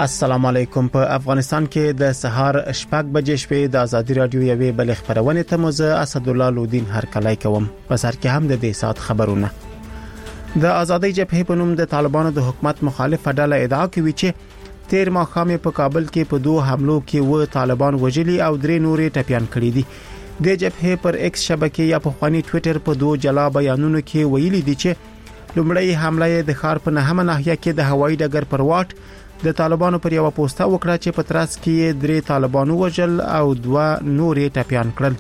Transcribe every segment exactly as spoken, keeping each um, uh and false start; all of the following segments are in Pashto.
السلام علیکم. په افغانستان کې د سهار شپږ بجې شپې د ازادي رادیو یوې بل خبرونه ته مزه اسدالله لودین هرکلای کوم. په سر کې هم د دې سات خبرونه. د ازادي جبهې په نوم د طالبانو د حکومت مخالف ډله ادعا کوي چې تیر ماښام په کابل کې په دوه حملو کې و طالبان وژلي او درې نورې ټپيان کړي دي. د جبهې پر ایکس شبکې یا په خواني ټوئیټر په دوه جلا بیانونو کې ویلي دي چې لومړی حمله د ښار په نهمه ناحیه کې د هوایي ډګر پر واټ د طالبانو پر یو پوسټه وکړه چې په ترڅ کې درې طالبانو وژل او دوه نورې ټپيان کړل.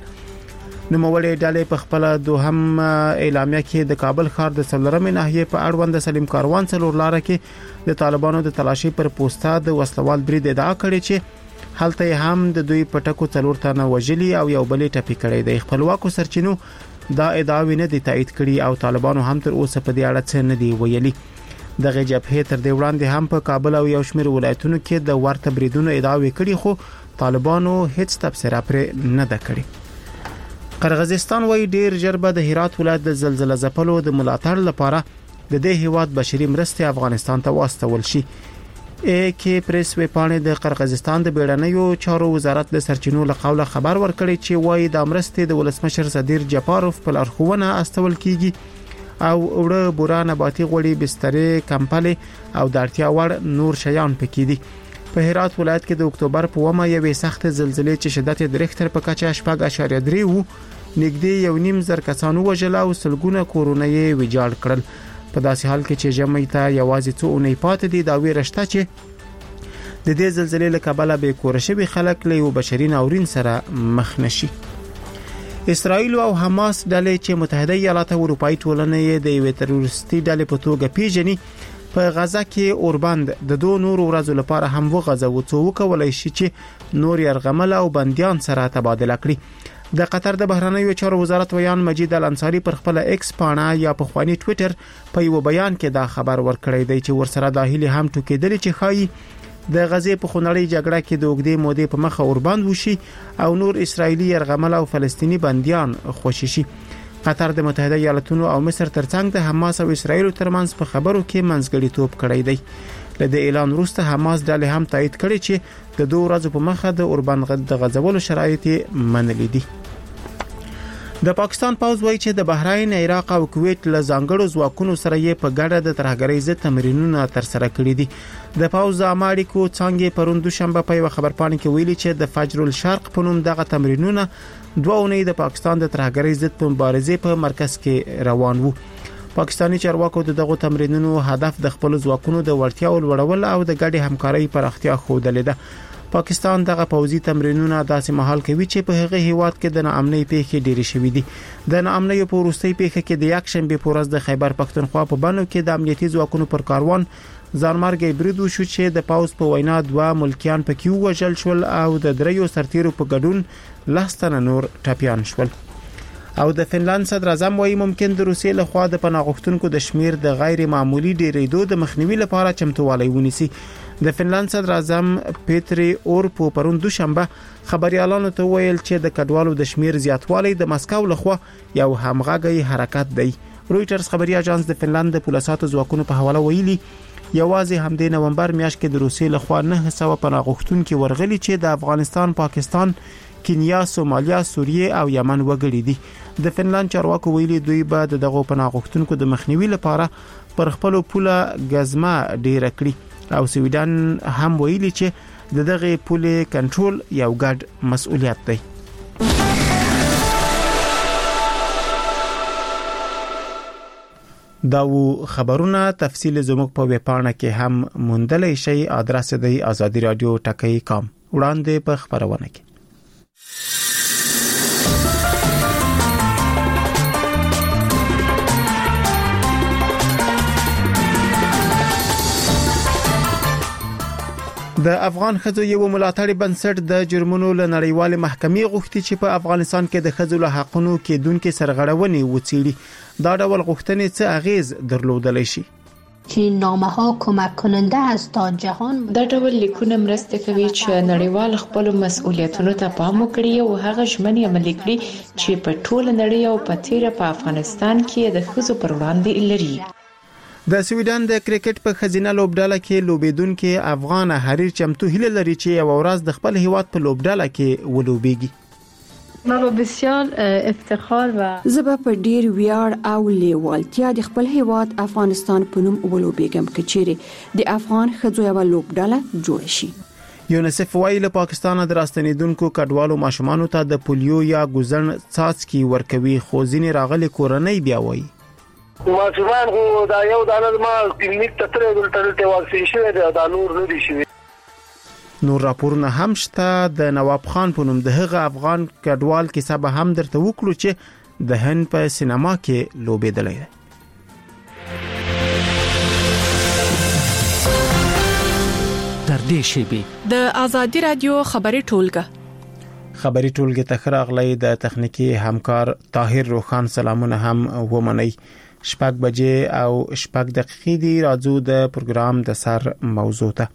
نوموړي ډلې په خپل دوهم اعلامیه کې د کابل ښار د څلورمې ناحیې په اړوند سلیم کاروان څلور لار کې د طالبانو د تلاشي پر پوسټه د وسلوال برید ادعا کړې چې هلته هم د دوی پټکو څلور تنه وژلي او یو بل ټپي کړي د خپلواکو سرچینو دا ادعاوې نه دي تایید کړي او طالبانو هم تر اوسه په دې اړه څه نه دی ویلي. دغه جبهه تر دې وړاندې هم په کابل او یو شمېر ولایتونو کې د ورته بریدونو ادعاوې کړي خو طالبانو هیڅ تبصره پر نه ده کړې. قرغیزستان وايي ډیر جربه د هرات ولایت د زلزلې ځپلو د ملاتړ لپاره د دې هیواد بشري مرستې افغانستان ته واستول شي. ا کې پریس ویپانې د قرغیزستان د بیړنیو چارو وزارت د سرچینو له قوله خبر ورکړي چې وايي د مرستې د ولسمشر صدیر جپاروف په لارښوونه استول کیږي او وړه بورا نباتي غوړي بسترې کمپلې او د اړتیا وړ نور شیان پکې دي. په هرات ولایت کې د اکتوبر په اومه یوې سخت زلزلې چې شدت یې د ریختر په کچه شپږ اعشاریه درې وو نږدې یو نیم زر کسانو وژل او سلګونه کورونه یې ویجاړ کړل. په داسې حال کې چې ژمي ته یوازې څو اونۍ پاتې دي دا ویرشته چې د دې زلزلې له کبله به کور شوي خلک له یو بشري ناورین سره مخ نشي. اسرائیل او حماس ډلې چې متحده ایالات او اروپאי ټولنې د یوې تروریستي ډلې په توګه پیژني په غزا کې اوربند د دوه نور ورځو لپاره هم وغځو څو وکولای شي چې نور يرغمل او بنديان سره تبادله کړي. د قطر د بهرنیو چارو وزارت ویان مجید الانصاری پر خپل ایکس پاڼه یا په خواني ټوئیټر په یو بیان کې دا خبر ورکړی دی چې ورسره د هیله هم ټوکېدل چې خایي د غزې په خونړۍ جګړه کې د وګړي مودې په مخه اوربند وشي او نور اسرایلی يرغمل او فلسطینی بنديان خوشي شي. قطر د متحده ایالاتونو او مصر ترڅنګ د حماس او اسرایل ترمنځ په خبرو کې منځګړیتوب کړی دی. له دې اعلان وروسته حماس ډلې هم تایید کړي چې د دوه ورځې په مخه د اوربند د غځولو شرایط منلي دي. د پاکستان پوځ وایي چې د بحرین، عراق او کویت له ځانګړو ځواکونو سره یې په ګډه د ترهګرۍ ضد تمرینونه ترسره کړي دي. د پوځ امریکو څنګه پروند دوشنبه په یو خبرپاڼه کې ویلي چې د فجر الشرق په نوم دغه تمرینونه دوه اونۍ د پاکستان د ترهګرۍ ضد په مبارزې په مرکز کې روان وو. پاکستانی چارواکو دغه تمرینونو هدف د خپل ځواکونو د وړتیاو لوړول او د ګډې همکارۍ پراختیا خوندل ده. پاکستان دغه پوځي تمرینونه داسې مهال کوي چې په هغه هیواد کې د ناامنۍ پیښې ډېرې شوې دي. د ناامنۍ په وروستۍ پیښه کې د یک شنبه په ورځ د خیبر پختونخوا په بانو کې د امنیتي ځواکونو پر کاروان ځانمرګي برید وشو چې د پاوز په وینا دوه ملکیان پکې وژل شول او د دریو سرتیرو په ګډون لستنه نور ټپيان شول. او د فنلند صدر اعظم وايي ممکن د روسیې له خوا د پناه غوښتونکو د شمیر د غیر معمولی ډیریدو د مخنیوي لپاره چمتووالی ونیسي. د فنلند صدر اعظم پیټری اورپو پروند دوشنبه خبريالانو ته ویل چې د کډوالو د شمیر زیاتوالی د مسکو لخوا یو همغږی حرکت دی. رويټرز خبري اژانس د فنلند د پولیساتو ځواکونو په حواله ویلي یوازې هم د نومبر میاشت کې د روسیې لخوا نه سوه پناه غوښتونکي ورغلي چې د افغانستان، پاکستان، کینیا، سومالیا، سوریه او یمن وګړي دي. د فنلند چارواکو ویلي دوی به دغه پناه غوښتونکو د مخنیوي لپاره پر خپل پوله غزما ډیر کړی او سویډن هم ویلي چې دغه پوله کنټرول یو ګډ مسؤلیت دی. دا و خبرونه تفصیل زموږ په ویبپاڼه کې هم موندلای شئ. ادرس دی ازادي رادیو ټکی کام. وړاندې په خبرونه کې د افغان ښځو یو ملاتړي بنسټ د جرمونو له نړیوال محکمې غوښتي چې په افغانستان کې د ښځو له حقونو کې دونکو سرغړونې وڅېړي. دا ډول غوښتنې څه اغیز درلودلی شي؟ چې نامه ها کمک کننده است تا جهان دا ډول لیکونه مرسته کوي چې نړیوال خپل مسؤلیتونو ته پام وکړي او هغه ژمنې عملي کړي چې په ټوله نړۍ او په تیره په افغانستان کې د ښځو پر وړاندې لري. د سویډن د کرکټ په خزینه لوبډاله کې لوبیدونکو افغان حریر چمتو هیله لري چې یو ورځ د خپل هیواد په لوبډاله کې ولوبېږي. ما به بسیار افتخار و زبا په ډیر ویاړ او لیوالتیا د خپل هیواد افغانستان په نوم ولوبېږم کچېره د افغان خځو یو لوبډاله جوړ شي. یونیسف وايي له پاکستان د راستنیدونکو کډوالو ماشومانو ته د پولیو یا ګوزن څاڅکي ورکوي، خو ځینې راغلي کورنۍ بیا وایي ماشومان خو دا یو دانه ما کلینیک ته ترې دلته ته واکسین شوی دی، دا نور نه دي شوی. نور راپورونه هم شته. د نواب خان په نوم د هغه افغان کډوال کیسه به هم درته وکړو چې د هند په سینما کې لوبېدلی دی. تر دې شیبې د آزادي رادیو خبري ټولګه خبري ټولګه ته خراغلی د تخنیکی همکار طاهر روخان سلامونه هم ومني. شپږ بجې او شپږ دقیقې دی راځو د پروګرام د سر موضوع ته.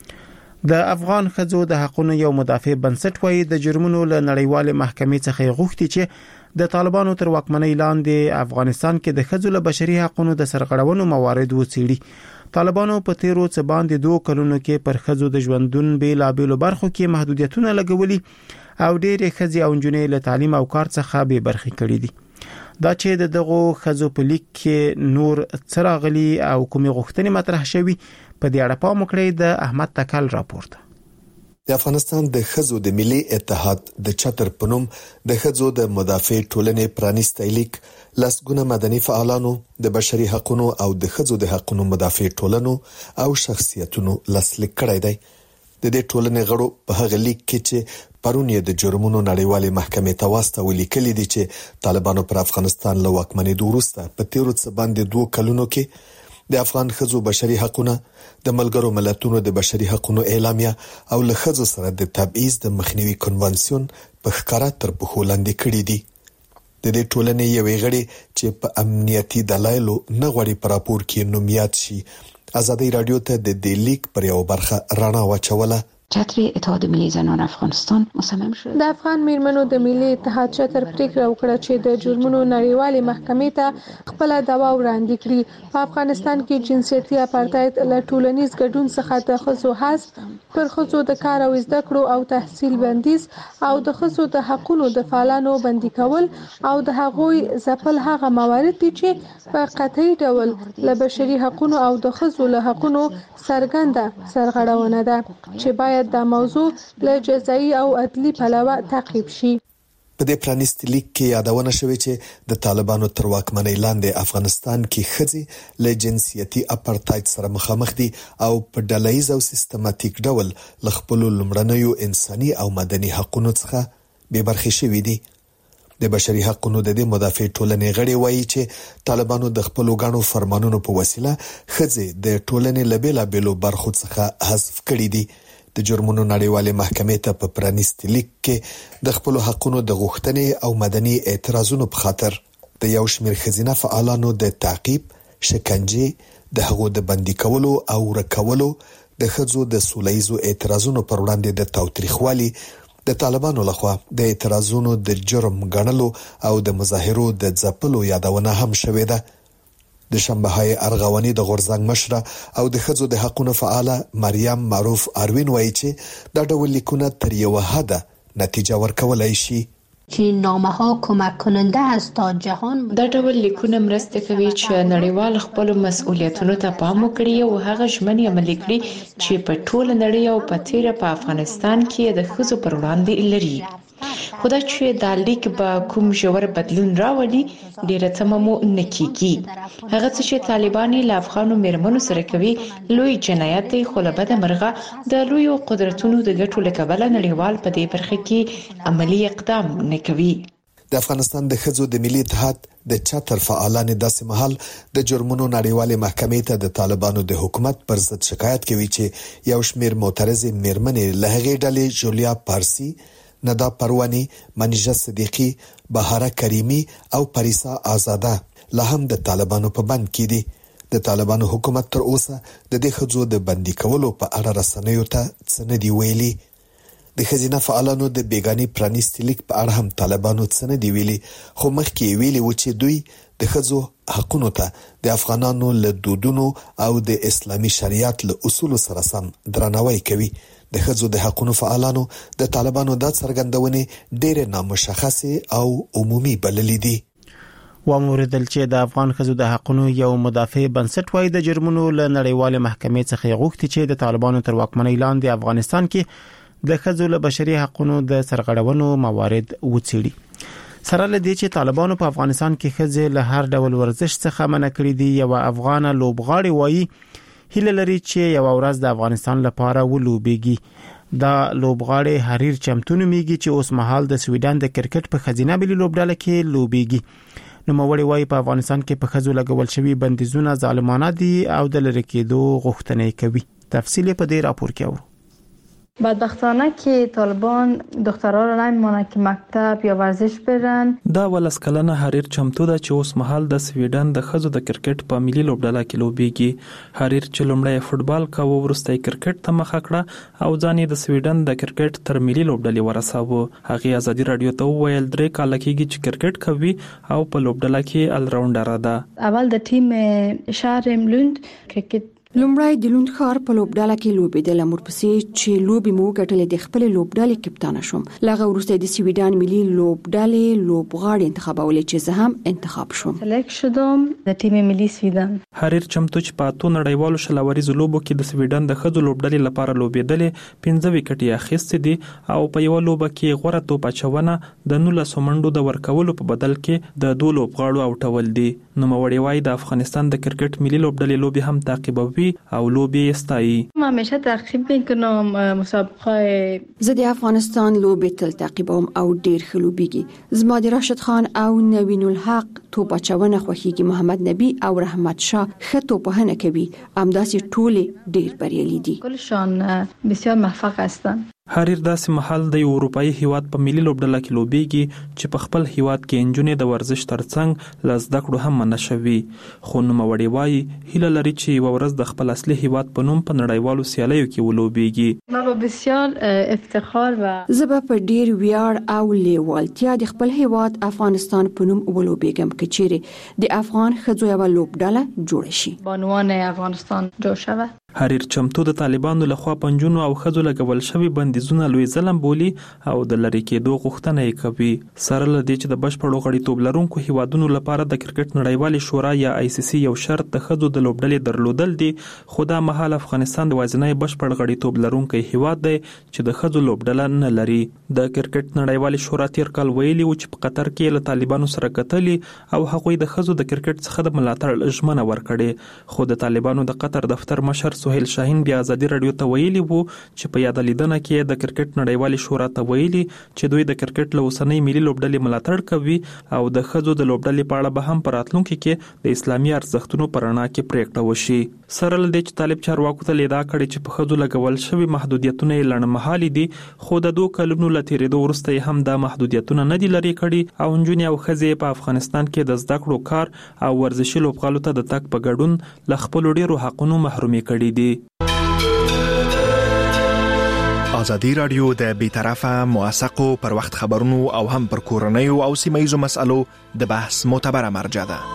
د افغان خځو د حقوقو یو مدافع بنسټ وایي د جرمونو له نړیوال محکمې څخه غوښتي چې د طالبانو تر واکمنۍ لاندې افغانستان کې د خځو له بشري حقوقو د سرغړونو موارد وڅېړي. طالبانو په تیرو څه باندې دوه کلونو کې پر خځو د ژوندون بیلابېلو برخو کې محدودیتونه لګولي او ډېرې خځې او نجونې له تعلیم او کار څخه بې برخې کړي دي. دا چې د دغو خځو په لیک کې نور څراغلي او کومې غوښتنې مطرح شوي په دې اړه پام وکړئ. د احمد تکل راپورته. د افغانستان د خځو د ملي اتحاد د چتر پنوم د خځو د مدافع ټولنې پرانیستی لیک لسګونه مدني فعالانو د بشري حقوقو او د خځو د حقوقو مدافع ټولنو او شخصیتونو لاسلیک کړی دی. د دې ټولنې غړو په هغه لیک کې چې پرون یې د جرمونو نړیوالې محکمې ته واستولي کلی دي چې طالبانو پر افغانستان له واکمنۍ وروسته په تیرو څه باندې دوه کلونو کې د افغان خځو بشري حقوقو د ملګرو ملتونو د بشري حقوقو اعلامیه او له خځو سره د تبعیض د مخنیوي کنوانسیون په ښکارا تر پښو لاندې کړی دي. د دې ټولنې یوې غړي چې په امنیتي دلایلو نه غوړي پر راپور کې نومیات شي آزادي رادیو ته د دې لیک پر یو برخه رڼا واچوله. چتر اتحاد ملی زنان افغانستان مصمم شد د افغان میرمنو د ملي اتحاد چتر پریکړه وکړه چې د جرمونو نړیوالې محکمې ته خپل دعوا وړاندې کړي. په افغانستان کې جنسیتي اپارټاید له ټولنیز ګډون څخه د ښځو حق پر ښځو د کار او زده کړو او تحصیل بندیز او د ښځو د حقوقو د فعالانو بندي کول او د هغوی ځپل هغه موارد دي چې په قطعي ډول له بشري حقوقو او د ښځو له حقوقو څرګنده سرغړونه ده چې باید دا موضوع له جزایي او عدلي پلوه تعقیب شي. په دې پرانیستي لیک کې یادونه شوې چې د طالبانو تر واکمنۍ لاندې افغانستان کې ښځې له جنسیتي اپارټاید سره مخامخ دي او په ډلهییز او سیستماتیک ډول له خپلو لومړنیو انساني او مدني حقوقو څخه بې برخې شوي دي. د بشري حقوقو د دې مدافع ټولنې غړي وایي چې طالبانو د خپلو غاڼو فرمانونو په وسیله ښځې د ټولنې له بیلابېلو برخو څخه حذف کړي دي. د جرمونو نړیوالې محکمې ته په پرانیستي لیک کې د خپلو حقوقو د غوښتنې او مدني اعتراضونو په خاطر د یو شمېر ښځینه فعالانو د تعقیب، شکنجې، د هغو د بندي کولو او ورکولو، د ښځو د سولهییزو اعتراضونو پر وړاندې د تاوتریخوالي د طالبانو لخوا د اعتراضونو د جرم ګڼلو او د مظاهرو د ځپلو یادونه هم شوې ده. د شنبهای ارغواني د غورځنګ مشره او د ښځو د حقوقو فعاله مریم معروف اروین وایي چې دا ډول لیکونه تر یو حده نتیجه ورکولای شي. چې نامه ها کمک کننده است تا جهان دا ډول لیکونه مرسته کوي چې نړیوال خپل مسؤلیتونو ته پام وکړي او هغه ژمنې عملي کړي چې په ټوله نړۍ او په تیره په افغانستان کې د ښځو پر وړاندې لري. خدای چې دا لیک به کوم ژور بدلون راولي ډیره تمامو نکېږي. هغه څه چې طالبان له افغانو میرمنو سره کوي لوی جنایت دی، خو له بده مرغه د لویو قدرتونو د ګټو له کبله نړیوال په دې برخه کې عملی اقدام نه کوي. د افغانستان د ښځو د ملي اتحاد د چتر فعالان داسې مهال د جرمونو نړیوالې محکمې ته د طالبانو د حکومت پر ضد شکایت کوي چې یو شمېر معترض میرمنې له هغې ډلې جولیا پارسی، ندا پروانی، منیژه صدیقی، بهاره کریمی او پریسا آزاده لا هم د طالبانو په بند کې دي. د طالبانو حکومت تر اوسه د دې ښځو د بندي کولو په اړه رسنیو ته څه نه دي ویلي. د ښځینه فعالانو د بیګاني پرانیستي لیک په اړه هم طالبانو څه نه دي ویلي، خو مخکې ویلي و چې دوی د ښځو حقوقو ته د افغانانو له دودونو او د اسلامي شریعت له اصولو سره سم درناوی کوي. د ښځو د حقوقو فعالانو د طالبانو د څرګندونې ډېر نامشخصه او عمومي بللې دي. وموردل چې د افغان ښځو د حقوقو یو مدافع بنسټ وای د جرمونو له نړیوال محکمې څخه غوښتي چې د طالبانو تر واکمنۍ لاندې افغانستان کې د ښځو له بشري حقوقو د سرغړونو موارد وڅېړي. سره له دې چې طالبانو په افغانستان کې ښځې له هر ډول ورزش څخه منع کړې دي، یو افغان لوبغاړي وایي هیله لري چې یو ورځ د افغانستان لپاره ولوبېږي. دا لوبغاړي حریر چمتو نومیږي چې اوس مهال د سویډن د کرکټ په خزینه بلی لوبډله کې لوبېږي. نو موري وای په افغانستان کې په خزو لګول شوی بندیزونه ظالمانه دي او د لری کېدو غوښتنه کوي. تفصیل په دې راپور کې اورو. بدبختانه که طالبان دخترها رو نمیمانه که مکتب یا ورزش برن. دا ولس کلنه حریر چمتو ده چې اوس مهال د سویډن د ښځو د کرکټ په ملي لوبډله کې لوبېږي. حریر چې لومړی فوتبال کاوه وروسته کرکټ ته مخه کړه او ځان د سویډن د کرکټ تر ملي لوبډلې ورساوه. هغه ازادي رادیو ته وویل درې کال کېږي چې کرکټ کوي او په لوبډله کې ال راونډر ده. اول د ټیم شهر لوند کرکټ لومړی د لوند ښار په لوبډله کې لوبېدل، ورپسې چې لوبې مو ګټلې د خپل لوبډلې کپتان شوم. لغه وروسته د سویډن ملي لوبډلې لوبغاړي انتخابولې چې زه هم انتخاب شوم. سلیکټ شدم د ټیم ملي سویډن. حریر چمتو چې په اتو نړیوالو شلوریزو لوبو کې د سویډن د ښځو لوبډلې لپاره لوبېدلې، پنځه وکټې اخیستې دي او په یو لوبه کې غوره توپ اچونه د نولس منډو د ورکولو په بدل کې د دوه لوبغاړو اوټول دي. نو موري وای د افغانستان د کرکټ ملي لوبډلې لوبي هم تعقیبوي او لوبي استایي. ما همیشه تعقیب میکنم مسابقه. زه د افغانستان لوبي تل تعقیبوم او ډیر ښه لوبيږي. زما د راشد خان او نوین الحق توپ اچونه خوښیږي. محمد نبی او رحمت شاه ښه توپونه کوي. امداسي ټوله ډیر بریالي دي. کلشان بسیار موفق هستند. حریر داسې محل د اروپאי هیواد په ملي لوبډله کې لوبېږي چې په خپل هیواد کې انجونې د ورزش ترڅنګ ل زده کړو هم منع شوي. خو نوموړی وایي هیله لري چې یو ورځ د خپل اصلي هیواد په نوم په نړیوالو سیالیو کې ولوبېږي. ما به بسیار افتخار و زه په ډیر ویاړ او لیوالتیا د خپل هیواد افغانستان په نوم ولوبېږم که چیرې د افغان ښځو یو لوبډله جوړه شي. بانوان افغانستان جوړ شوه. حریر چمتو د طالبانو لخوا پنځونو او ښځو لګول شوی بندیزونه لوی ظلم بولی او د لری کېدو غوښتنه یې کوي. سره له دې چې د بشپړو غړیتوب لرونکو هیوادونو لپاره د کرکټ نړیوالې شورا یا آی سی سی یو شرط د ښځو د لوبډلې درلودل دي، خو دا مهال افغانستان د وازنۍ بشپړ غړیتوب لرونکی هیواد دی چې د ښځو لوبډله نه لري. د کرکټ نړیوالې شورا تیر کال ویلي و چې په قطر کې له طالبانو سره کتلي او هغوی د ښځو د کرکټ څخه د ملاتړ ژمنه ورکړې، خو د طالبانو د قطر دفتر مشر سهیل شاهین بیا ازادي رادیو ته ویلي وو چې په یاد لیدنه کې د کرکټ نړیوالې شورا ته ویلي چې دوی د کرکټ له اوسنۍ ملي لوبډلې ملاتړ کوي او د ښځو د لوبډلې په اړه به هم په راتلونکي کې د اسلامي ارزښتونو په رڼا کې پریکړه وشي. سره له دې چې طالب چارواکو ته لیدا کړي چې په ښځو لګول شوی محدودیتونه یې لنډمهالي دي، خو د دوه کلونو له تیریدو وروسته هم دا محدودیتونه نه دي لرې کړي او نجونې او ښځې په افغانستان کې د زده کړو کار او ورزشي لوبغالو ته د تګ په ګډون له خپلو ډیرو حقونو محرومي کړي دي. ازادي رادیو د بیطرفه موثقو پر وخت خبرونو او هم پر کورنیو او سیمایزو مسالو د بحث معتبره مرجع ده.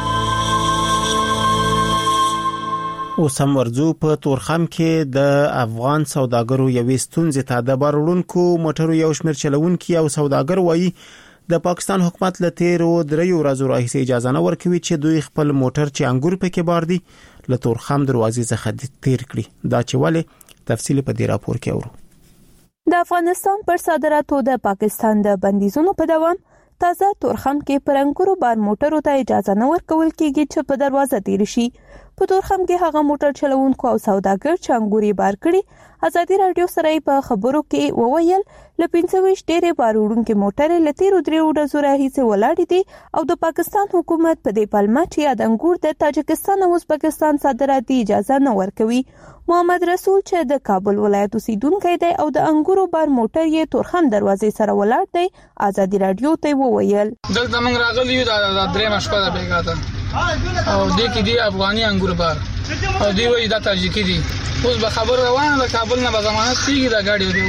اوس هم ورځو په تورخم کې د افغان سوداګرو یوې ستونزې ته د بار وړونکو موټرو یو شمېر چلوونکي او سوداګر وایي د پاکستان حکومت له تیرو دریو ورځو راهیسې اجازه نه ورکوي چې دوی خپل موټر چې انګور پکې بار دي له تورخم دروازې څخه تیر کړي. دا چې ولې تفصیل په دې راپور کې اورو. د افغانستان پر صادراتو د پاکستان د بندیزونو په دوام تازه تورخم کې پر انګورو بار موټرو ته اجازه نه ورکول کېږي چې په دروازه تیر شي. په تورخم کې هغه موټر چلوونکو او سوداګر چې انګوري بار کړي ازادي رادیو سره په خبرو کې وویل ل پنځه ویشت ډېرې بار وړونکي موټرې له تیرو دریو ورځو راهیسې ولاړې دي او د پاکستان حکومت په دې پلمه چې د انګور د تاجکستان او ازبکستان صادراتي اجازه نه ورکوي. محمد رسول چې د کابل ولایت اوسیدونکی دی او د انګورو بار موټر یې تورخم دروازې سره ولاړ دی، ازادي رادیو ته وویل دلته موږ راغلي یو د درې مشپه د بیګاته او دې کې دی افغاني انګور بار او دی وایي دا تاجیکی دي. اوس به خبر روانه د کابل نه به ضمانت کیږي دا ګاډي دی. اوس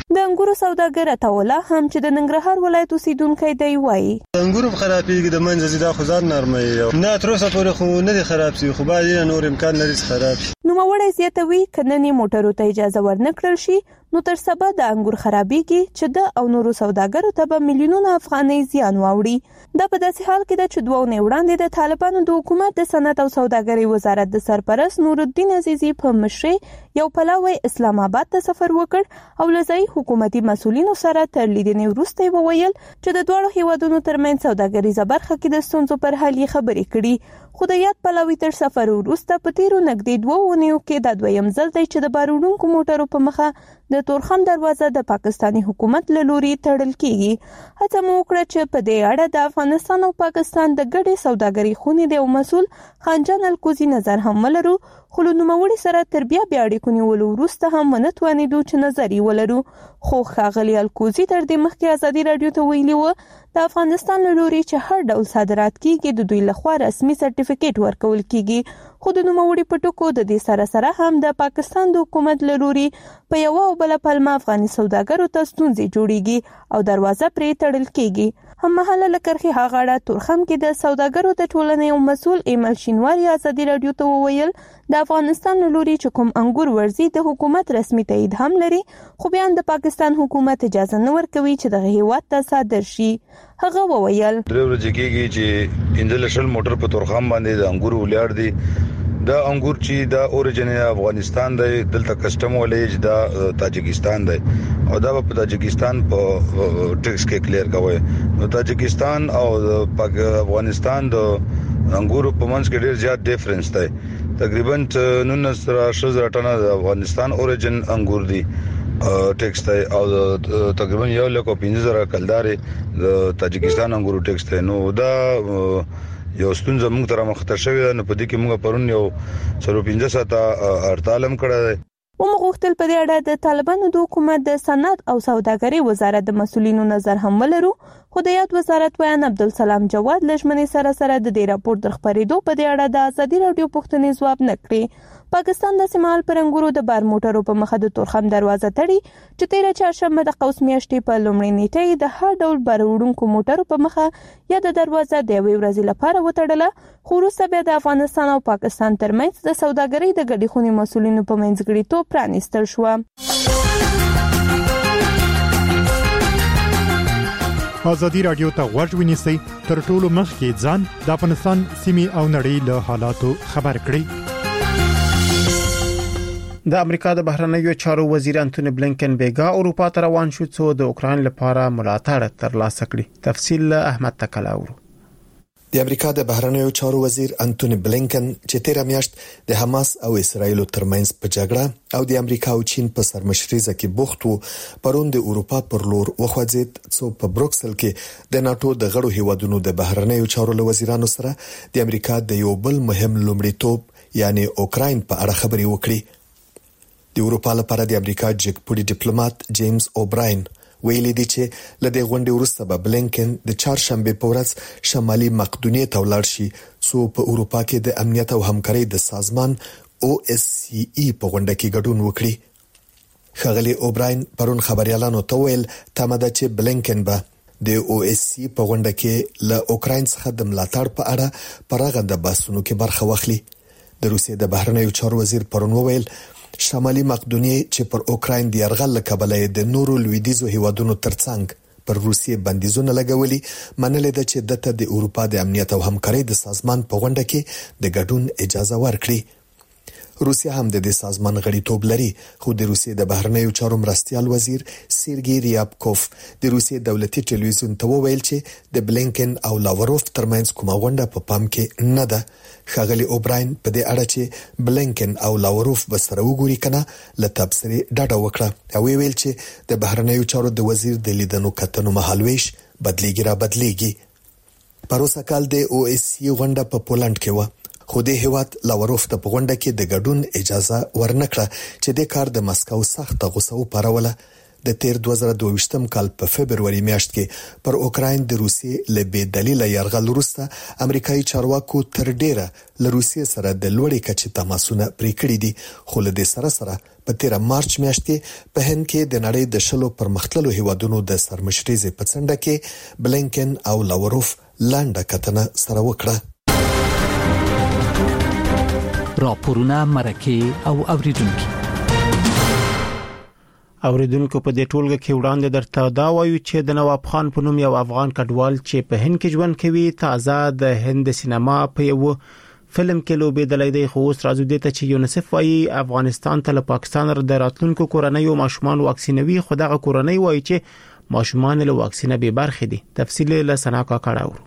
د انګورو سوداګر تاوله هم چې د ننګرهار ولایت اوسیدونکو دی وایي انګورو خرابېږي د منځ زیاده خو ځان نرمي نه تر اوسه پورې خو نه دي خراب شي خو باید نور امکان لري خراب شي. نو موړی زیاتوي کننی موټرو ته اجازه ورنکړل شي نو تر سبا د انګور خرابېږي چې د او نورو سوداګرو ته به میلیونونه افغانۍ زیان واوړي. دا په داسې حال کې د چې دوه نه وړاندې د طالبانو د حکومت د صنعت او سوداګرۍ وزارت د سرپرست نورالدین عزیزي په مشرۍ یو پلاوی اسلام آباد ته سفر وکړ او لځای حکومتي مسؤلینو سره تر لیدنې وروسته وویل چې د دوه هیوادونو ترمنځ سوداګریزه برخه کې د ستونزو پر حل خبرې کړي. خو د یاد پلاوی تر سفر وروسته په تیرو نږدې دوه ونیو کې د دویم ځل دی چې د باروړونکو موټرو په مخه د تورخم دروازه د پاکستاني حکومت له لوري تړل کیږي. هڅه مو وکړه چې په دې اړه د افغانستان او پاکستان د ګډې سوداګرۍ خونې د مسؤل خانجان الکوزي نظر هم ولرو خو له نوموړي سره تر بیا بیا اړیکو نیولو وروسته هم ونتوانېدو چې نظر یې ولرو. خو ښاغلي الکوزي تر دې مخکې ازادي راډیو ته ویلي و د افغانستان له لوري چې هر ډول صادرات کیږي د دوی لخوا رسمي سرټیفیکیټ ورکول کیږي. خو د نوموړي په ټکو د دې سره سره هم د پاکستان د حکومت له لوري په یو او بل پلمه افغاني سوداګرو ته ستونزې جوړیږي او دروازه پرې تړل کیږي. هم مهاله لکرخي هغاړه تورخم کې د سوداګرو د ټولنې او مسؤل ایمل شینواری ازادي راډیو ته وویل د افغانستان له لوري چې کوم انګور ورزي د حکومت رسمي تایید هم لري خو بیا د پاکستان حکومت اجازه نه ورکوي چې د هیواد ته صادر شي. هغه وویل درې ورځې کېږي چې پنځه لشل موټر په تورخم باندې د انګور ولاړ دي. دا انګور چې دا اوريجن افغانستان دی دلته کسٹم ولې دا تاجکستان دی او دا په تاجکستان په ټیکس کې کلیر کوي. نو تاجکستان او افغانستان د انګور په منځ کې ډیر زیات ډیفرنس دی. تقریبا نولس زره ټنه د افغانستان اوريجن انګور دي ټیکس دی او تقریبا یو لک پنځه زره کلدارې د تاجکستان انګور ټیکس دی. نو دا یو ستونزه موږ تر مخته شوې ده. نو په دې کې موږ پرون یو څلور پنځه ساعته هړتال هم کړی دی. ومغوښتل په دې اړه د طالبانو د حکومت د صنعت او سوداګرۍ وزارت د مسؤلینو نظر هم ولرو خو د یاد وزارت ویان عبدالسلام جواد لجمنې سره سره د دې راپور د خبرېدو په دې اړه د ازادي راډیو پوښتنې ځواب نه کړی. پاکستان د سیمال پر انګورو د بار موټرو په مخه د تورخم دروازه تړي چې تیره چهارشنبه د قوس میاشتې په لومړۍ نیټه د هر ډول باروړونکو موټرو په مخه یا د دروازه د یوې ورځې لپاره وتړله. خو وروسته بیا د افغانستان او پاکستان ترمنځ د سوداګرۍ د ګډې خونې مسؤلینو په منځګړیتوب پرانیستل شو. ازادي راډیو ته غوږ ونیسئ تر ټولو مخکې ځان د افغانستان سیمې او نړۍ له حالاتو خبر کړئ. د امریکا د بهرنیو چارو وزیر انټونی بلینکن بیګا اروپا ته روان شو څو د اوکرين لپاره ملاتړ ترلاسه کړي. تفصیل احمد تکلاورو. د امریکا د بهرنیو چارو وزیر انټونی بلینکن چې تیر میاشت د حماس او اسرایل ترمنځ په جګړه او د امریکا او چین په سرمشريزه کې بوخت وو پرون د اروپا پر لور وخوځید څو په بروکسل کې د ناتو د غړو هیوادونو د بهرنیو چارو وزیرانو سره د امریکا د یو بل مهم لومړیتوب یعنی اوکرين په اړه خبرې وکړي. د اروپا لپاره د امریکا جګپوړي ډیپلوماټ جیمز اوبراین ویلي دی چې لدې غونډې وروسته به بلینکن د چهارشنبه په ورځ شمالي مقدونیې ته ولاړ شي څو په اروپا کې د امنیت او همکارۍ د سازمان او اس سی ای په غونډه کې ګډون وکړي. ښاغلي اوبراین پرون خبريالانو ته ویل تماده چې بلینکن به د او اس سی په غونډه کې له اوکرين څخه د ملاتړ په اړه پرغنده بحثونو کې برخه واخلي. د روسیې د بهرنیو چارو وزیر پرون وویل شمالي مقدونیې چې پر اوکرين د يرغل کبله د نورو لویدیزو هیوادونو ترڅنګ پر روسیې بندیزونه لګولي منل د چې دته د اروپا د امنیت او همکارۍ د سازمان په غونډه کې د ګډون اجازه ورکړي. روسیا هم د دې سازمان غړیتوب لري خو د روسیې د بهرنیو چارو مرستيال وزیر سیرګي ریابکوف د روسیې دولتي ټلویزیون ته وویل چې د بلینکن او لاوروف ترمنځ کومه غونډه په پام کې نه ده. ښاغلي اوبراین په دې اړه چې بلینکن او لاوروف به سره وګوري کنه له تبصرې ډاډه وکړه او ویل چې د بهرنیو چارو د وزیر د لیدنو کتنو مهالويش بدلیږي را بدلیږي. پروسه کال د او اس سی غونډه په پولند کې و خو د هیواد لاوروف ته په غونډه کې د ګډون اجازه ورنکړه چې د کار د مسکو سخت غوسه و پروله. د تیر دوه زره دوه ویشتم کال په فبرवरी میاشت کې پر اوکراین د روسیې له بې دلیل یرغل وروسته امریکایي چارواکو تر ډیره له روسیې سره د لوړې کچې تماسونه پرې کړي دي، خو له دې سره سره په تیر مارچ میاشت کې په هند کې د نړۍ د شلو پرمختللو هیوادونو د سرمشرۍ په څنډه کې بلینکن او لاوروف لانډه کتنه سره وکړه. راپورونه مرکه او اوریدونکو اوریدونکو په دې ټولګه کې وړاندې درته دا وایو چې د نواب خان په نوم یو افغان کډوال چې په هند کې ژوند کوي تازه د هند سینما په یو فلم کې لوبېدلی دی، خو اوس راځو دې ته چې یونیسف وايي افغانستان ته له پاکستان د راتلونکو کورنۍ او ماشومان واکسینوي، خو دغه کورنۍ وايي چې ماشومان له واکسینه به برخې دي. تفصیل له سنا کا کړهو.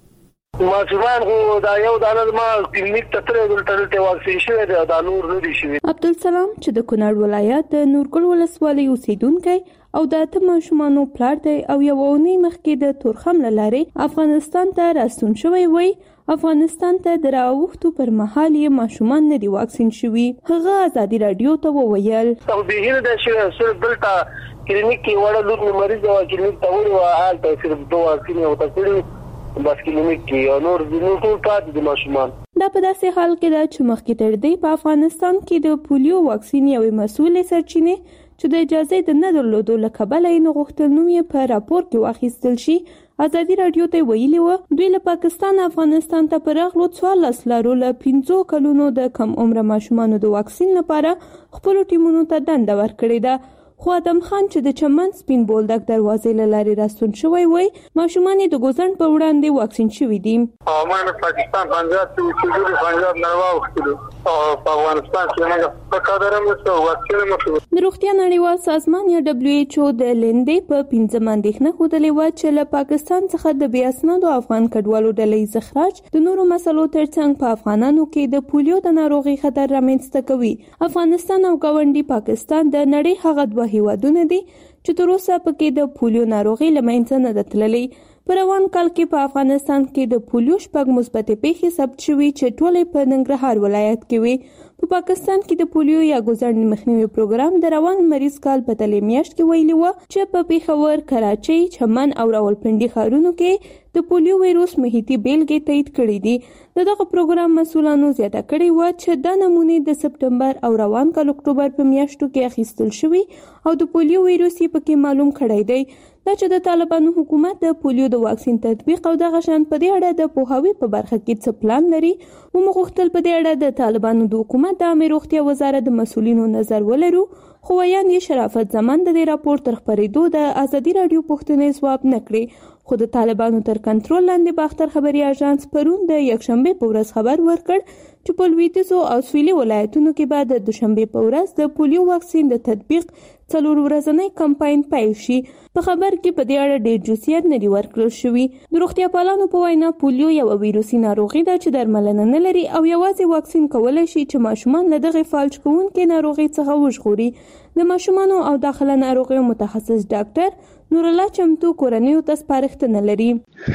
ماشومان خو دا یو دانه ما کلینیک ته ترې دلته ته واکسین شوی دی، دا نور نه دي شوی. عبدالسلام چې د کونړ ولایت د نورګل ولسوالۍ اوسیدونکی او د اته ماشومانو پلار دی او یو اونۍ مخکې د تورخم لارې افغانستان ته راستون شوی وي. افغانستان ته د راوښتو پر مهال یې ماشومان نه دي واکسین شوي. هغه ازادي رادیو ته وویل او به هینه د شر دلته کلینیک کې وړه لور مریض او کلینیک ته وړي او حالت صرف دوه واکسین او تکړه بس کلینیک کې او نور د نور ټول پاتې د ماشومان. دا په داسې حال کې ده چې مخکې تر دې په افغانستان کې د پولیو واکسین یوې مسؤلې سرچینې چې د اجازه د نه درلودو له کبله یې نغښتل نوم یې په راپور کې واخیستل شي. ازادي رادیو ته ویلي و دوی له پاکستان افغانستان ته پرغلو څوارلس لارو له پنځو کلونو د کم عمره ماشومانو د واکسین لپاره خپل ټیمونو ته دنده ورکړې ده. خو ادم خان چې د چمن سپین بولدک دروازې له لارې راستون شوی وي، ماشومان د ګوزن په وړاندې واکسین شوي دي. او موږ پاکستان پنجاب کې چې د پنجاب نه واوښتلو او په افغانستان کې موږ په کادر هم څو واکسین مو د روغتیا نړیوال سازمان یا دبليو ایچ او د لندې په پنځم اندېښنه خوده و چې له پاکستان څخه د بیا اسنادو افغان کډوالو ډلې زخراج د نورو مسلو ترڅنګ په افغانانو کې د پولیو د ناروغي خطر رامنځته کوي. افغانستان او ګاونډي پاکستان د نړۍ هغه دوه هیوادونه دي چې تر اوسه پکې د پولیو ناروغي لمنځه نه ده تللې. په روان کال کې په افغانستان کې د پولیو شپږ مثبتې پیښې ثبت شوې چې ټولې په ننګرهار ولایت کې وي. په پاکستان کې د پولیو یا ګوزن مخنیوي پروګرام د روان مریض کال په تلې میاشت کې ویلي و چې په پیښور، کراچۍ، چمن او راولپنډي ښارونو کې د پولیو وایروس محیطي بیلګې تایید کړې دي. دغه پروګرام مسؤلانو زیاته کړې و چې د نمونې د سپټمبر او روان کال اکتوبر په میاشتو کې اخیستل شوی او د پولیو وایروس یې پکې معلوم کړی دی. دا چې د طالبانو حکومت د پولیو د واکسین تطبیق او د غشن په دې اړه د پوهاوی په برخه کې څه پلان لري. موږ غوښتل په دې اړه د طالبانو د حکومت د عامه روغتیا وزارت د مسؤلینو نظر ولرو، خو ویان یې شرافت زمان د دې راپور تر خبرېدو د ازادي رادیو پوښتنې ځواب نه کړې. خو د طالبانو تر کنټرول لاندې باختر خبري اژانس پرون د یکشنبه په ورځ خبر ورکړ چې په لویدیځو او سویلي ولایتونو کې بعد د دوشنبه په ورځ د پولیو واکسین د تطبیق څلور ورځنی کمپاین پیل شي. په خبر کې په دې اړه ډېر جزئیات نه دي ورکړل شوي. د روغتیا پالانو په وینا پولیو یو ویروسي ناروغي ده چې درملنه نه لري او یوازې واکسین کولای شي چې ماشومان له دغه فالج کوونکې ناروغي څخه وژغوري. د ماشومانو او داخله ناروغیو متخصص ډاکټر نور الله چمتو کورنیو ته سپارښتنه لري.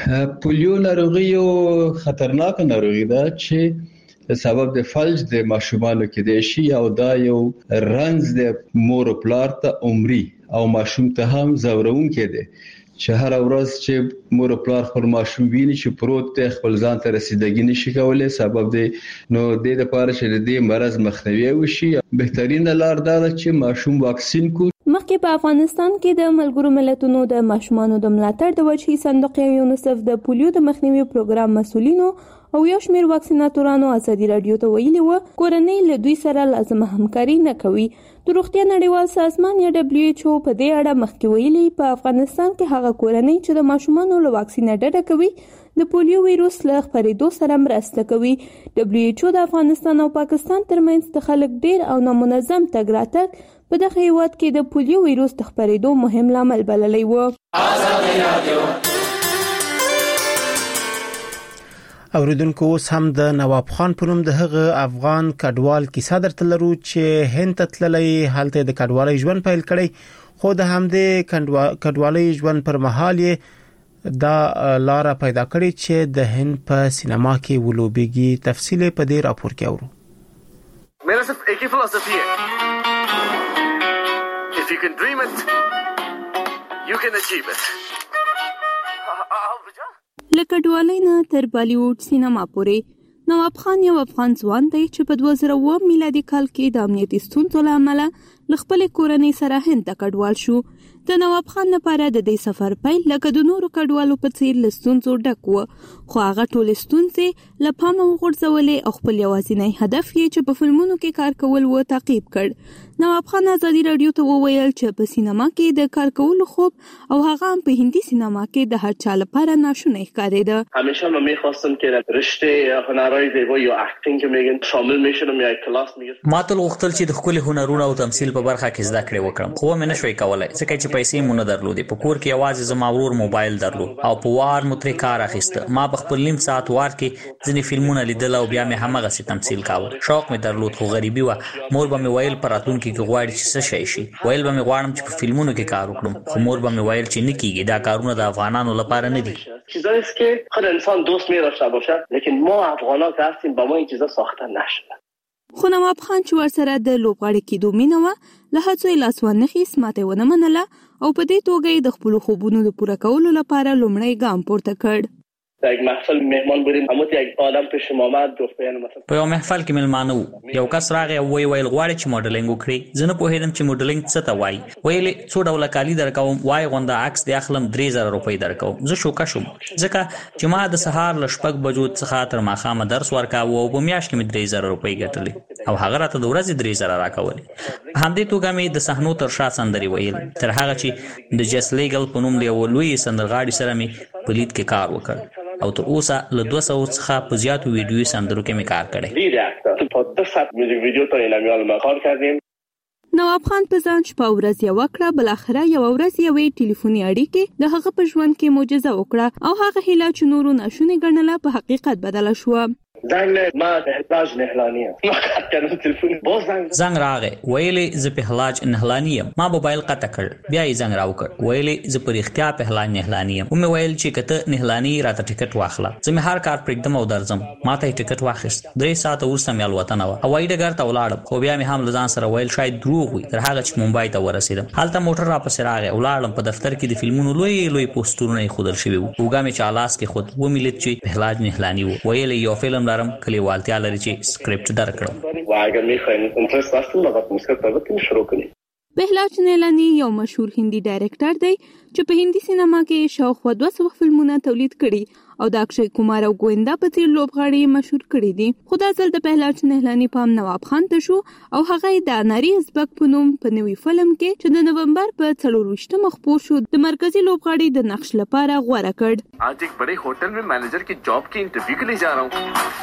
پولیو ناروغي یو خطرناک ناروغي ده چې سبب د فلج د ماشومانو کې دی شي او دا یو رنځ د مور او پلار ته عمري او ماشوم ته هم زورونکی دی چې هر ورځ چې مور او پلار خپل ماشوم ویني چې پروت دی خپل ځان ته رسیدګي نشي کولای سبب دی. نو د دې لپاره چې د دې مرض مخنیوي وشي بهترین لار دا ده چې ماشوم واکسین کو. مخکې په افغانستان کې د ملګرو ملتونو د ماشومانو د ملاتړ د وجهي صندوق یونیسف د پولیو د مخنیوي پروګرام مسؤلینو او یو شمېر واکسیناتورانو ازادي رادیو ته ویلي و کورنۍ له دوی سره لازمه همکاري نه کوي. د روغتیا نړیوال سازمان یا دبليو ایچ او په دې اړه مخکې ویلي په افغانستان کې هغه کورنۍ چې د ماشومانو له واکسین ډډه کوي د پولیو وایروس له خپرېدو سره مرسته کوي. دبليو ایچ او د افغانستان او پاکستان ترمنځ د خلک ډېر او نامنظم تګ راتګ په دغه هیواد کې د پولیو وایروس د خپرېدو مهم لامل بللی و. ازادي رادیو اوریدونکو اوس هم د نواب خان په نوم د هغه افغان کډوال کیسه درته لرو چې هند ته تللی، هلته د کډوالۍ ژوند پیل کړی، خو د همدې کډوالۍ ژوند پر مهال یې دا لار پیدا کړې چې د هند په سینما کې ولوبېږي. تفصیل په دې راپور کې اورو. मेरा सिर्फ एक ही फिलॉसफी है, if you can dream it You can achieve it. لکه ډوالۍ نه تر بالیوډ سینما پورې نواب خان یو افغان ځوان دی چې په دوه زره اووه میلادي کال کې د امنیتي ستونزو له امله له خپلې کورنۍ سره هند ته کډوال شو. د نواب خان لپاره د دې سفر پیل لکه د نورو کډوالو په څیر له ستونزو ډک و، خو هغه ټولې ستونزې له پامه وغورځولې او خپل یوازینی هدف یې چې په فلمونو کې کار کول و تعقیب کړ. نواب خان ازادي رادیو ته وویل چې په سینما کې د کار کولو خوب او هغه هم په هندي سینما کې د هر چا لپاره ناشونی ښکارېده. همیشه من می‌خواستم که رشته هنرهای زیبایی یا اکتینگ که میگن شامل میشدم یا کلاس میگم. ما تل غوښتل چې د خپل هنرونو او تمثيل په برخه کې زده کړې وکړم، خو مې نشوي کولای ځکه چې پیسې مونږ نه درلودې. په کور کې یوازې زما ورور موبایل درلود او په وار مو ترې کار اخیسته. ما په خپل نیم ساعت وار کې ځینې فلمونه لیدل او بیا مې همغسې تمثيل کاوه. شوق مې درلود خو غریبي وه. مور به مې ویل په راتلونکي کې غواړي چې څه شي شي. ویل به مې غواړم چې په فلمونو کې کار وکړم، خو مور به مې ویل چې نه کیږي، دا کارونه د افغانانو لپاره نه دي. چیزایی است که خود انسان دوست می‌داشته باشد، لیکن ما افغان‌ها که هستیم با ما این چیزا ساخته نشده. خو نواب خان چې ورسره د لوبغاړي کېدو مینه وه، له هڅو یې لاس وانخیست، ماته ونه منله او په دې توګه یې د خپلو خوبونو د پوره کولو لپاره لومړی ګام پورته کړ. در یک محفل مهمان بودیم، اما یک آدم پیش ما آمد گفت بیان مثلا په یو محفل کې ملمانه وو. یو کس راغی او وی ویل غواړي چې موډلینګ وکړي. زه نه پوهېدم چې موډلینګ څه ته وایي. ویلې څو ډوله کالي درکوم، وای غونډه عکس دی اخلم، درې زره روپۍ درکوم. زه شوکه شوم ځکه چې ما د سهار له شپږ بجو څخه تر ماښامه درس ورکاوه او په میاشت کې مې درې زره روپۍ ګټلې او هغه راته د ورځې درې زره راکولې. په همدې توګه مې د صحنو تر شا سندرې ویل تر هغه چې د جس لیګل په نوم د یو لوی سندرغاړي سره مې په لید کې کار وکړ او تر اوسه له دوه سوه څخه په زیاتو ویډیوي سندرو کې مې کار کړی. نواب خان په ځان شپه ورځ یو وکړه، بلاخره یو ورځ یوې ټلیفوني اړیکې د هغه په ژوند کې معجزه وکړه او هغه هیله چې نورو ناشونې ګڼله په حقیقت بدله شوه. زنگ ما احتاج نهلانی ام ما قطع کردم تلفن باز زنگ زنگ راغی ویلې زه په احتیاج نهلانی ام. ما موبایل قطع کړ، بیا یې زنگ راوکړ ویلې زه په اختیا په احتیاج نهلانی ام. مې ویل چې کته نهلانی راته ټیکټ واخله، زه مې هر کار پرېږدم او درځم. ما ته ټیکټ واخیست. درې ساعته وروسته مې الوتنه وه. هوایي ډګر ته ولاړم، خو بیا مې هم له ځان سره ویل شاید دروغ وي تر هغه چې ممبای ته ورسېدم. هلته موټر راپسې راغی، ولاړم. په دفتر کې د فلمونو لوی لوی پوسټرونه ایښودل شوي وو. اوږه مې چې الاس کې خود ومې لید چې په احتیاج نهلانی وو. ویل یو فلم لرم کلیوالتیا لري چې سکرپټ درکړم. و اگر میخواین انترست داشتین لغت مسکت البته شروع کنید. بهلاج نیلانی یو مشهور هندي ډایرکټر دی چې په هندي سینما کې شاوخوا دوه سوه فلمونه تولید کړي او د اکشي کمار او ګویندا په څیر لوبغاړي مشهور کړي دي. خو دا ځل د بهلاج نیلانی پام نواب خان ته شو او هغه د ناری ازبک په نوم په نوي فلم کې چې د نومبر په څلور ویشتمه خپور شو د مرکزی لوبغاړي د نقش لپاره غوړه کړ. आज एक बड़े होटल में मैनेजर की जॉब की इंटरव्यू के लिए जा रहा हूँ.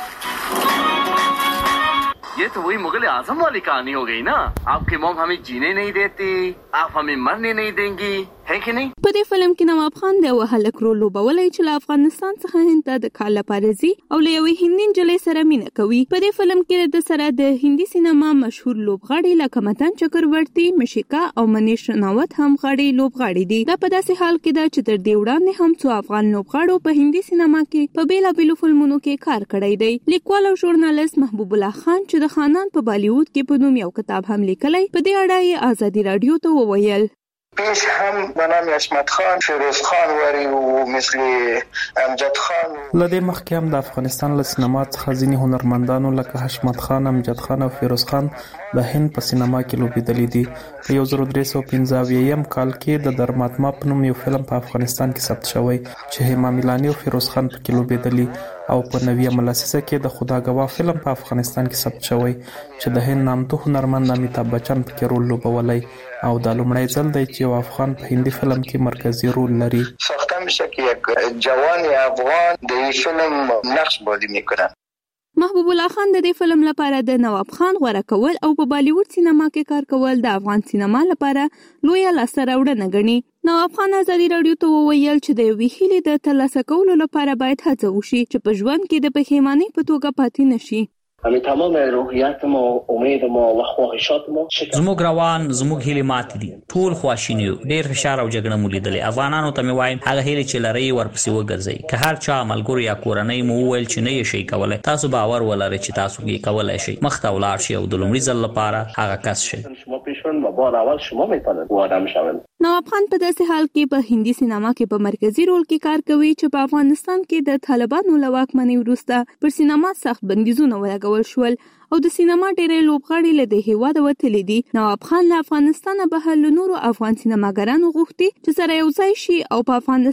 ये तो वही मुगल आजम वाली कहानी हो गई ना. आपकी मॉम हमें जीने नहीं देती, आप हमें मरने नहीं देंगी, है कि नहीं؟ په دې فلم کې نواب خان د یو هلک رول لوبولی چې له افغانستان څخه هند ته د کار لپاره ځي او له یوې هندي نجلۍ سره مینه کوي. په دې فلم کې د سره د هندي سینما مشهور لوبغاړي لکه متن چکرورتی، مشیکا او منیش رناوت هم غاړي لوبغاړي دي. دا په داسې حال کې ده چې تر دې وړاندې هم څو افغان لوبغاړو په هندي سینما کې په بیلابیلو فلمونو کې کار کړی دی. لیکوال او ژورنالیست محبوب الله خان چې د خانان په بالیوډ کې په نوم یو کتاب هم لیکلی، په دې اړه یې ازادي رادیو ته وویل. پیش هم به نام عصمت خان، فیروز خان وری او مثل امجد خان. لدې مخکې هم د افغانستان له سینما څخه ځینې هنرمندانو لکه حشمت خان، امجد خان او فیروز خان د هند په سینما کې لوبېدلي دي. په یو زر درې سوه پنځه اویایم کال کې د درماتما په نوم یو فلم په افغانستان کې ثبت شوی چې هیما میلانی او فیروز خان پکې لوبېدلي او په نویمه لسیزه کې د خداګوا فلم په افغانستان کې ثبت شوی چې د هند نامتو هنرمند امیتاب بچن پکې رول لوبولی او دا لومړی ځل دی چې یو افغان په هندي فلم کې مرکزی رول لري. ساخته میشه که یک جوان افغان د این فلم نقش بازی میکنه. محبوب الله خان د دې فلم لپاره د نواب خان غوړه کول او په بالیوډ سینما کې کار کول د افغان سینما لپاره لویه لاسته راوړنه ګڼي. نواب خان ازادي رادیو ته وویل چې د یوې هیلې د ترلاسه کولو لپاره باید هڅه وشي چې په ژوند کې د پښیمانۍ په توګه پاتې نشي. همین تمام روحیات ما، امید ما و خواهشات ما زموږ روان زموږ هیله مات دي ټول خواشینیو ډیر فشار او جګړه مولیدلې افغانانو ته مې وایم هغه هیله چې لري ورپسې وګرځي که هر چا عملګرو یا کورنۍ مو ویل چې نه شي کولای تاسو باور ولرئ چې تاسو یې کولای شئ مخته ولاړ شئ او د لومړي ځل لپاره هغه کس شئ شما پیشون و بار اول شما میتونید آدم شوید. نواب خان په داسې حال کې په هندي سینما کې په مرکزی رول کې کار کوي چې په افغانستان کې د طالبانو له واکمنۍ وروسته پر سینما سخت بندیزونه ولګول شول او د سینما ډېرې لوبغاړي له د هیواد وتلي دي. نواب خان له افغانستانه بهر له نورو افغان سینماګرانو غوښتي چې سره یو ځای شي او په افغانستان